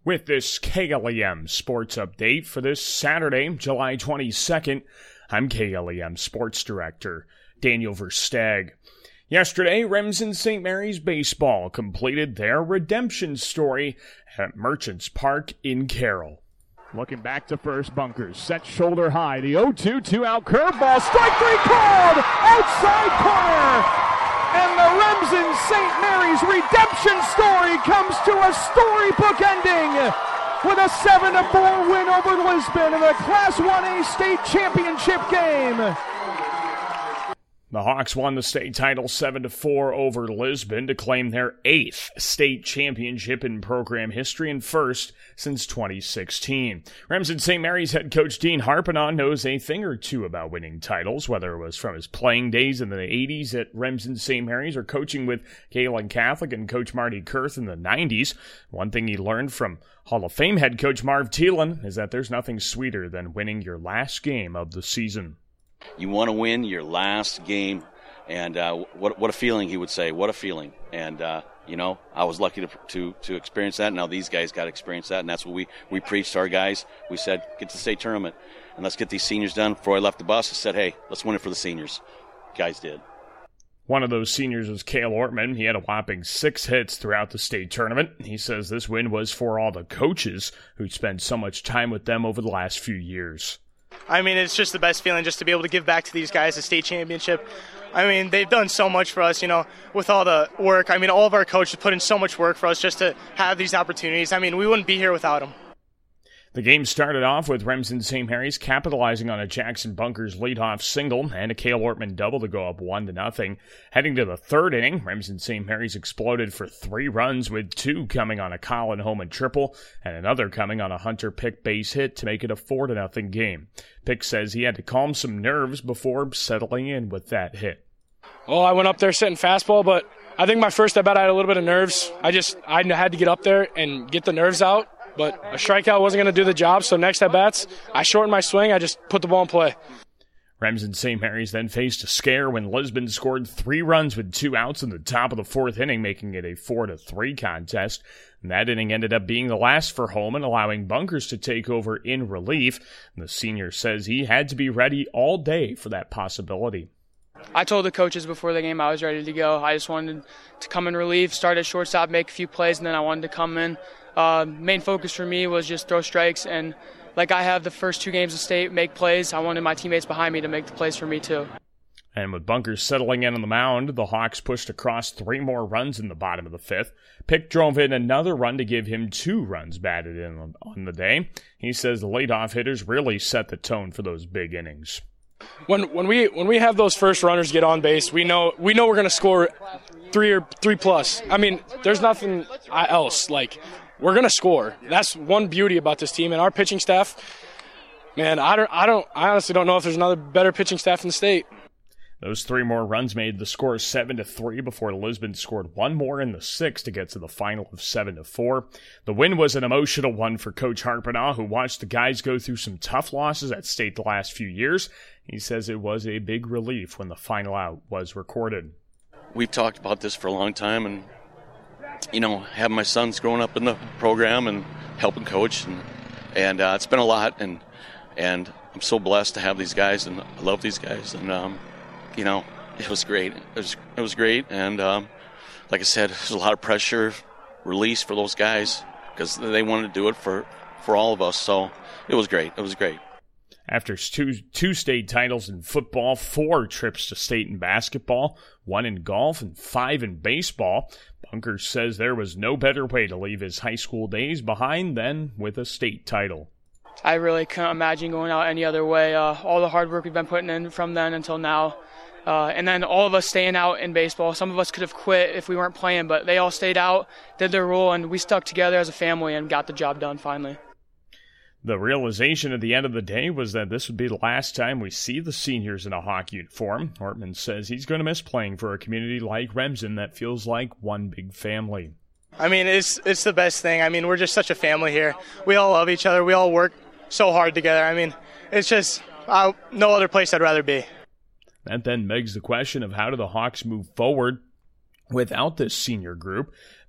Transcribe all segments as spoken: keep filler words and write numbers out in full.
With this K L E M Sports Update for this Saturday, July twenty-second, I'm K L E M Sports Director Daniel Versteg. Yesterday, Remsen Saint Mary's Baseball completed their redemption story at Merchants Park in Carroll. Looking back to first, Bunkers, set shoulder high, the oh two, two-out curveball, strike three called, outside corner! And the Remsen Saint Mary's redemption story comes to a storybook ending with a seven to four win over Lisbon in the Class one A state championship game. The Hawks won the state title seven to four over Lisbon to claim their eighth state championship in program history and first since twenty sixteen. Remsen Saint Mary's head coach Dean Harpinaugh knows a thing or two about winning titles, whether it was from his playing days in the eighties at Remsen Saint Mary's or coaching with Galen Catholic and Coach Marty Kurth in the nineties. One thing he learned from Hall of Fame head coach Marv Thielen is that there's nothing sweeter than winning your last game of the season. You want to win your last game, and uh, what what a feeling, he would say. What a feeling. And, uh, you know, I was lucky to, to to experience that. Now these guys got to experience that, and that's what we, we preached to our guys. We said, get to the state tournament, and let's get these seniors done. Before I left the bus, I said, hey, let's win it for the seniors. Guys did. One of those seniors was Cale Ortman. He had a whopping six hits throughout the state tournament. He says this win was for all the coaches who'd spent so much time with them over the last few years. I mean, it's just the best feeling just to be able to give back to these guys a state championship. I mean, they've done so much for us, you know, with all the work. I mean, all of our coaches put in so much work for us just to have these opportunities. I mean, we wouldn't be here without them. The game started off with Remsen Saint Mary's capitalizing on a Jackson Bunkers leadoff single and a Cale Ortman double to go up one to nothing. Heading to the third inning, Remsen Saint Mary's exploded for three runs, with two coming on a Colin Homan triple and another coming on a Hunter Pick base hit to make it a four to nothing game. Pick says he had to calm some nerves before settling in with that hit. Oh, I went up there sitting fastball, but I think my first at bat I had a little bit of nerves. I just I had to get up there and get the nerves out. But a strikeout wasn't going to do the job, so next at-bats, I shortened my swing. I just put the ball in play. Remsen Saint Mary's then faced a scare when Lisbon scored three runs with two outs in the top of the fourth inning, making it a four to three contest. And that inning ended up being the last for Homan, allowing Bunkers to take over in relief. And the senior says he had to be ready all day for that possibility. I told the coaches before the game I was ready to go. I just wanted to come in relief, start at shortstop, make a few plays, and then I wanted to come in. Uh, main focus for me was just throw strikes, and like I have the first two games of state, make plays. I wanted my teammates behind me to make the plays for me too. And with Bunkers settling in on the mound, the Hawks pushed across three more runs in the bottom of the fifth. Pick drove in another run to give him two runs batted in on the day. He says the leadoff hitters really set the tone for those big innings. When when we when we have those first runners get on base, we know we know we're going to score three or three plus. I mean, there's nothing else. Like, we're going to score. That's one beauty about this team and our pitching staff. Man, I don't I don't I honestly don't know if there's another better pitching staff in the state. Those three more runs made the score seven to three before Lisbon scored one more in the sixth to get to the final of seven to four. The win was an emotional one for Coach Harpinaugh, who watched the guys go through some tough losses at state the last few years. He says it was a big relief when the final out was recorded. We've talked about this for a long time, and, you know, having my sons growing up in the program and helping coach, and and uh, it's been a lot, and and I'm so blessed to have these guys, and I love these guys, and um, you know, it was great. It was it was great, and um, like I said, there's a lot of pressure release for those guys because they wanted to do it for, for all of us. So it was great. It was great. After two two state titles in football, four trips to state in basketball, one in golf, and five in baseball, Bunkers says there was no better way to leave his high school days behind than with a state title. I really couldn't imagine going out any other way. Uh, all the hard work we've been putting in from then until now. Uh, and then all of us staying out in baseball. Some of us could have quit if we weren't playing, but they all stayed out, did their role, and we stuck together as a family and got the job done finally. The realization at the end of the day was that this would be the last time we see the seniors in a hockey uniform. Ortman says he's going to miss playing for a community like Remsen that feels like one big family. I mean, it's it's the best thing. I mean, we're just such a family here. We all love each other. We all work so hard together. I mean, it's just uh, no other place I'd rather be. That then begs the question of how do the Hawks move forward without this senior group.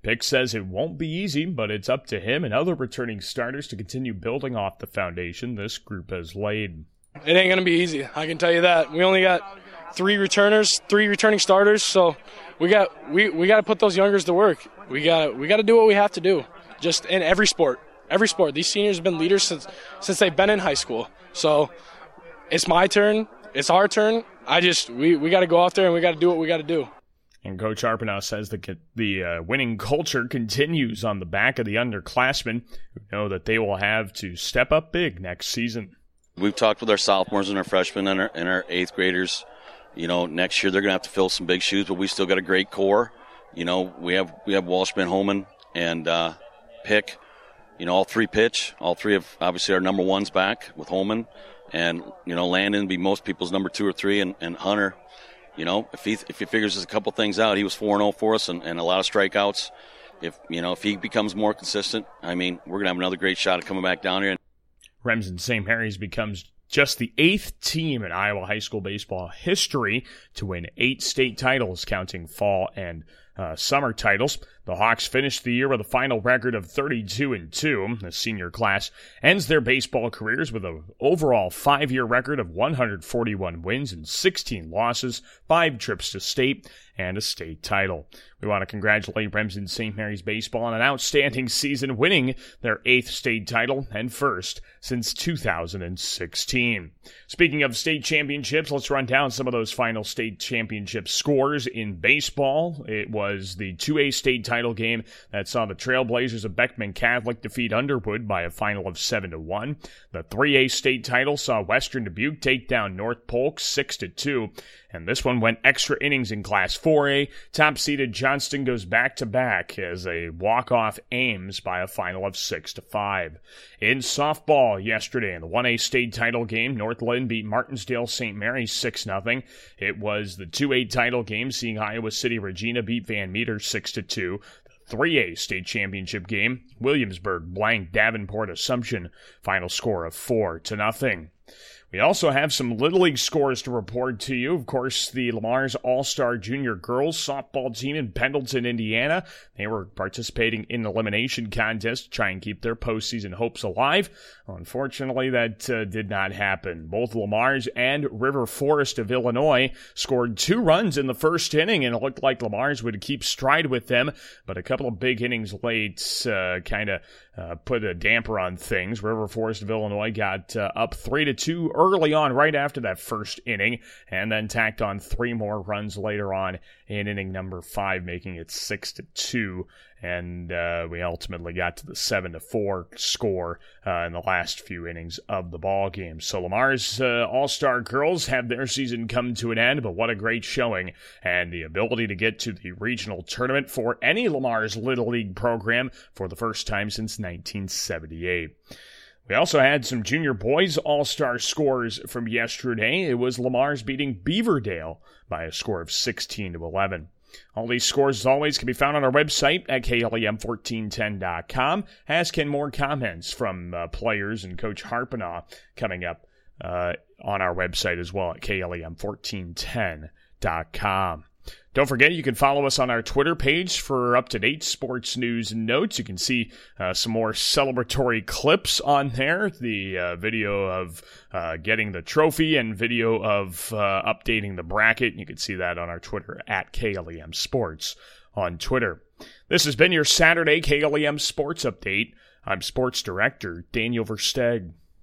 Pick says it won't be easy, but it's up to him and other returning starters to continue building off the foundation this group has laid. It ain't going to be easy, I can tell you that. We only got three returners, three returning starters, so we got we, we got to put those youngers to work. We got we got to do what we have to do, just in every sport. Every sport. These seniors have been leaders since since they've been in high school. So it's my turn. It's our turn. I just we, we got to go out there and we got to do what we got to do. And Coach Harpenow says the the uh, winning culture continues on the back of the underclassmen who know that they will have to step up big next season. We've talked with our sophomores and our freshmen and our, and our eighth graders. You know, next year they're going to have to fill some big shoes, but we still got a great core. You know, we have we have Walshman, Holman, and uh, Pick. You know, all three pitch. All three of, obviously, our number ones back with Holman. And, you know, Landon be most people's number two or three. And, and Hunter, you know, if he if he figures a couple things out, he was four and oh for us and, and a lot of strikeouts. If, you know, if he becomes more consistent, I mean, we're going to have another great shot at coming back down here. Remsen Saint Mary's becomes just the eighth team in Iowa high school baseball history to win eight state titles, counting fall and uh, summer titles. The Hawks finished the year with a final record of thirty-two and two. The senior class ends their baseball careers with an overall five-year record of one hundred forty-one wins and sixteen losses, five trips to state, and a state title. We want to congratulate Remsen Saint Mary's baseball on an outstanding season, winning their eighth state title and first since two thousand sixteen. Speaking of state championships, let's run down some of those final state championship scores in baseball. It was the two A state title title game that saw the Trailblazers of Beckman Catholic defeat Underwood by a final of seven to one. The three A state title saw Western Dubuque take down North Polk six to two. And this one went extra innings in Class four A. Top-seeded Johnston goes back-to-back as they walk off Ames by a final of six to five. In softball yesterday in the one A state title game, Northland beat Martinsdale Saint Mary's six nothing. It was the two A title game, seeing Iowa City Regina beat Van Meter six to two. three A state championship game, Williamsburg blanked Davenport Assumption, final score of four to nothing. We also have some Little League scores to report to you. Of course, the Lamar's All-Star Junior Girls softball team in Pendleton, Indiana. They were participating in the elimination contest to try and keep their postseason hopes alive. Unfortunately, that uh, did not happen. Both Lamar's and River Forest of Illinois scored two runs in the first inning, and it looked like Lamar's would keep stride with them, but a couple of big innings late uh, kind of uh, put a damper on things. River Forest of Illinois got uh, up three to two early on right after that first inning, and then tacked on three more runs later on in inning number five, making it six to two. And uh, we ultimately got to the seven to four score uh, in the last few innings of the ball game. So Lamar's uh, All-Star girls have their season come to an end, but what a great showing, and the ability to get to the regional tournament for any Lamar's Little League program for the first time since nineteen seventy-eight. We also had some junior boys all-star scores from yesterday. It was Lamar's beating Beaverdale by a score of sixteen to eleven. All these scores, as always, can be found on our website at K L E M fourteen ten dot com, as can more comments from uh, players and Coach Harpenow coming up uh, on our website as well at K L E M fourteen ten dot com. Don't forget, you can follow us on our Twitter page for up-to-date sports news and notes. You can see uh, some more celebratory clips on there, the uh, video of uh, getting the trophy and video of uh, updating the bracket. You can see that on our Twitter at K L E M Sports on Twitter. This has been your Saturday K L E M Sports Update. I'm Sports Director Daniel Versteg.